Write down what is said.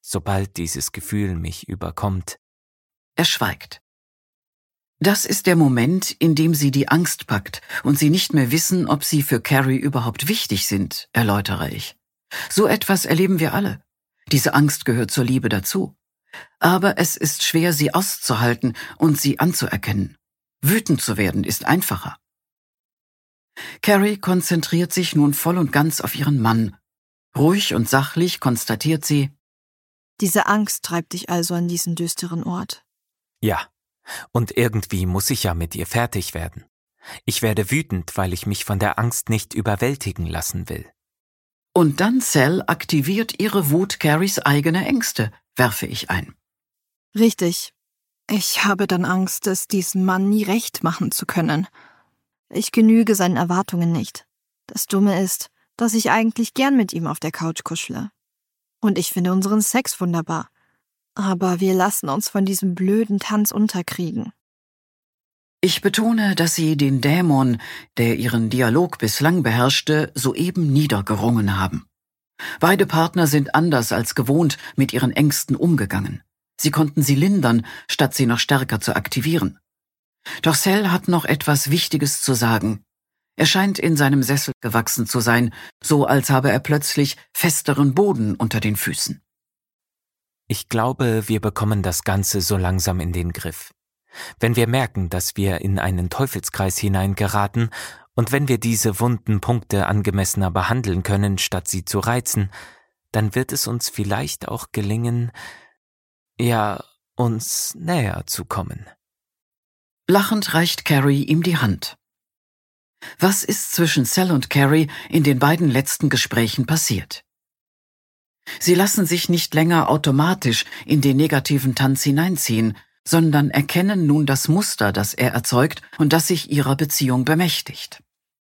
sobald dieses Gefühl mich überkommt. Er schweigt. Das ist der Moment, in dem sie die Angst packt und sie nicht mehr wissen, ob sie für Carrie überhaupt wichtig sind, erläutere ich. So etwas erleben wir alle. Diese Angst gehört zur Liebe dazu. Aber es ist schwer, sie auszuhalten und sie anzuerkennen. Wütend zu werden ist einfacher. Carrie konzentriert sich nun voll und ganz auf ihren Mann. Ruhig und sachlich konstatiert sie: Diese Angst treibt dich also an diesen düsteren Ort. Ja, und irgendwie muss ich ja mit ihr fertig werden. Ich werde wütend, weil ich mich von der Angst nicht überwältigen lassen will. Und dann Sal aktiviert ihre Wut Carries eigene Ängste, werfe ich ein. Richtig. Ich habe dann Angst, es diesem Mann nie recht machen zu können. Ich genüge seinen Erwartungen nicht. Das Dumme ist, dass ich eigentlich gern mit ihm auf der Couch kuschle. Und ich finde unseren Sex wunderbar. Aber wir lassen uns von diesem blöden Tanz unterkriegen. Ich betone, dass sie den Dämon, der ihren Dialog bislang beherrschte, soeben niedergerungen haben. Beide Partner sind anders als gewohnt mit ihren Ängsten umgegangen. Sie konnten sie lindern, statt sie noch stärker zu aktivieren. Doch Sal hat noch etwas Wichtiges zu sagen. Er scheint in seinem Sessel gewachsen zu sein, so als habe er plötzlich festeren Boden unter den Füßen. Ich glaube, wir bekommen das Ganze so langsam in den Griff. Wenn wir merken, dass wir in einen Teufelskreis hineingeraten und wenn wir diese wunden Punkte angemessener behandeln können, statt sie zu reizen, dann wird es uns vielleicht auch gelingen, uns näher zu kommen. Lachend reicht Carrie ihm die Hand. Was ist zwischen Sal und Carrie in den beiden letzten Gesprächen passiert? Sie lassen sich nicht länger automatisch in den negativen Tanz hineinziehen, sondern erkennen nun das Muster, das er erzeugt und das sich ihrer Beziehung bemächtigt.